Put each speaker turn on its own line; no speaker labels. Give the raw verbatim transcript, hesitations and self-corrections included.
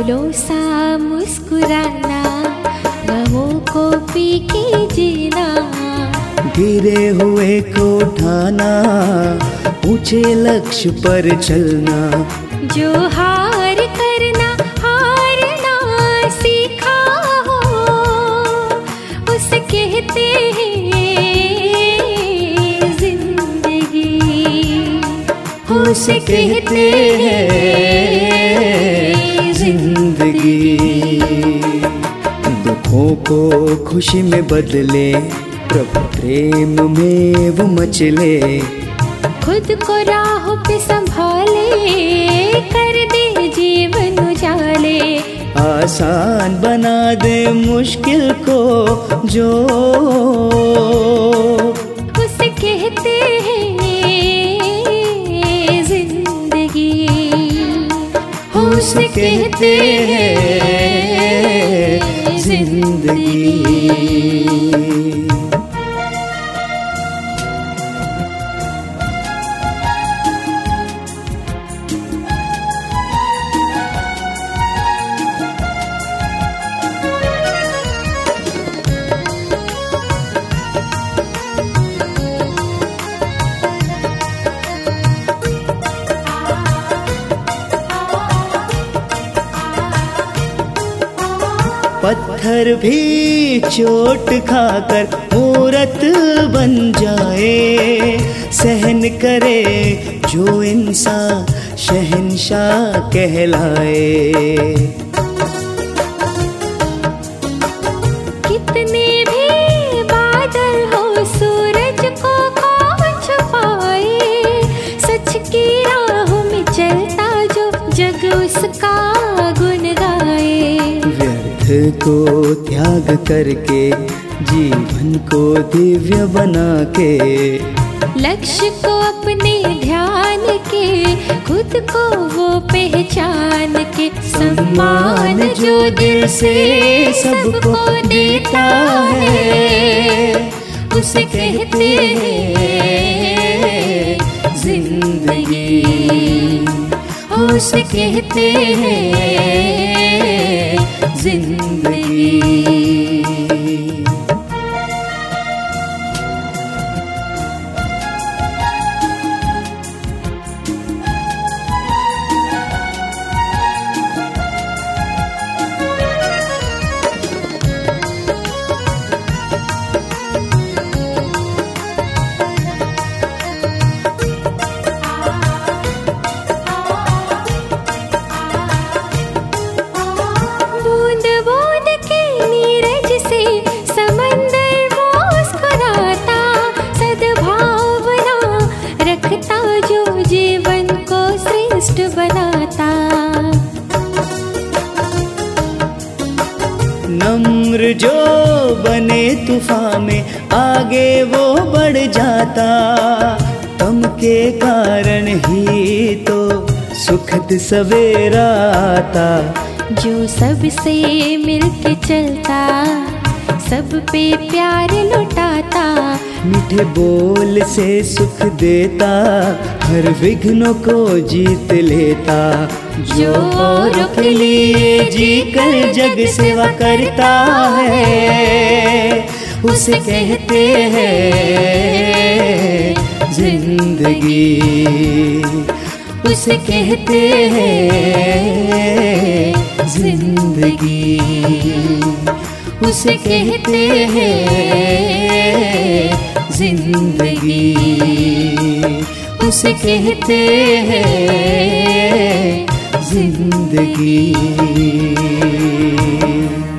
फूलों सा मुस्कुराना, गमों को पी के जीना,
गिरे हुए को उठाना, ऊंचे लक्ष्य पर चलना,
जो हार करना हारना सीखा हो, उसे कहते हैं जिंदगी,
उसे कहते हैं जिंदगी। दुखों को खुशी में बदले, प्रभु प्रेम में वो मचले,
खुद को राह पे संभाले, कर दे जीवन उजाले,
आसान बना दे मुश्किल को जो,
उसे कहते हैं जिंदगी,
उसे कहते हैं जिंदगी। पत्थर भी चोट खाकर मूरत बन जाए, सहन करे जो इंसान शहंशाह कहलाए।
कितने भी बादल हो सूरज को कौन छुपाए, सच की राह में चलता जो जग उसका गुण गाए।
को त्याग करके जीवन को दिव्य बना के,
लक्ष्य को अपने ध्यान के, खुद को वो पहचान के, सम्मान जो दिल से सबको देता है, उसे कहते हैं जिंदगी, उसे कहते हैं जिंदगी।
नम्र जो बने तूफान में आगे वो बढ़ जाता, तम के कारण ही तो सुखद सवेरा आता।
जो सबसे मिलके चलता, सब पे प्यार लुटाता,
मीठे बोल से सुख देता, हर विघ्नों को जीत लेता। जो औरों के लिए जी कर जग सेवा करता है, उसे कहते हैं जिंदगी, उसे कहते हैं जिंदगी, उसे कहते हैं जिंदगी, उसे कहते हैं जिंदगी।